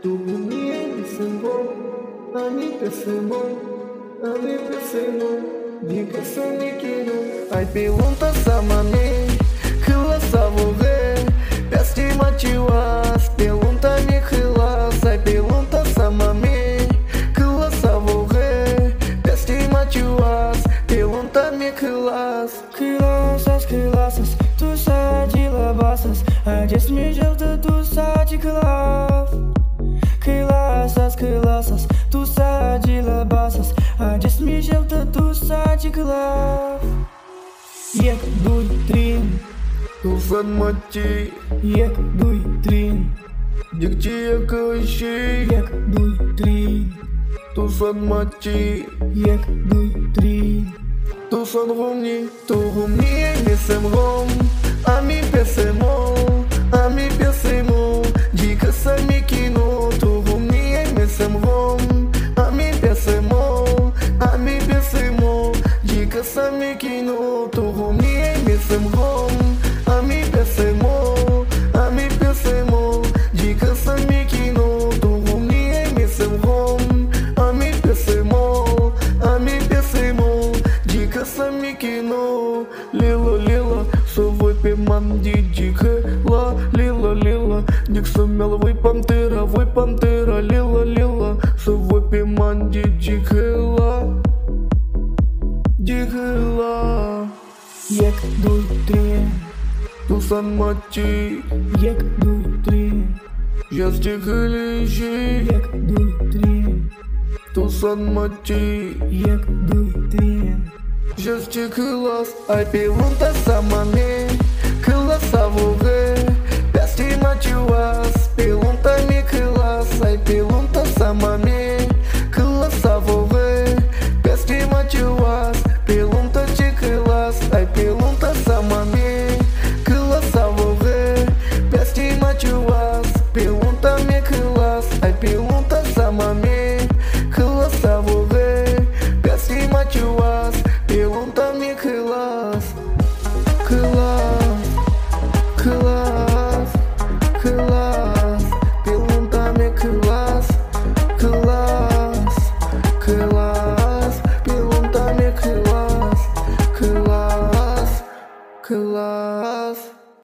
Tu me sembou, a mim percebeu, a mim percebeu, diga se quero. Ai pergunta samane, que la savore, peste matiwas, pergunta-me que la, ai pergunta samame, que la savore, peste matiwas, pergunta-me que las. Crianças, tu sai de labaças, a desmejeu tu sai de clav. Crianças, tu sai de labaças, a desmejeu tu sai de clav. Ек, дуй, трин, Tu fan mati, ек, дуй, трин, dikci kashi, ек, дуй, трин, tu fan mati. ек, дуй, трин. Tu son rumni, tu rumni me semrom, ami pesemo, ami pesemo, dica sami kino, tu rumni me semrom, ami pesemo, dica sami kino, tu rumni me semrom, ami pesemo, dica sami kino, tu rumni me semrom, ami pesemo, dica sami kino, lila, совой пеман диджиха, лила, дик сумел вой пантера, лила, совой пеман диджиха, дихла. Ек, дуй, трин, Tu san mati, ек, дуй, трин, jas dihlishi, ек, дуй, трин, tu san mati. ек, дуй, трин. Just de class, ai pergunta samane, que la savore, peste matiwas, pergunta-me que las, ai pergunta samane, que la savore, peste matiwas, pergunta-te que las, ai pergunta samane, que la savore, peste matiwas, pergunta-me que las, ai pergunta samane.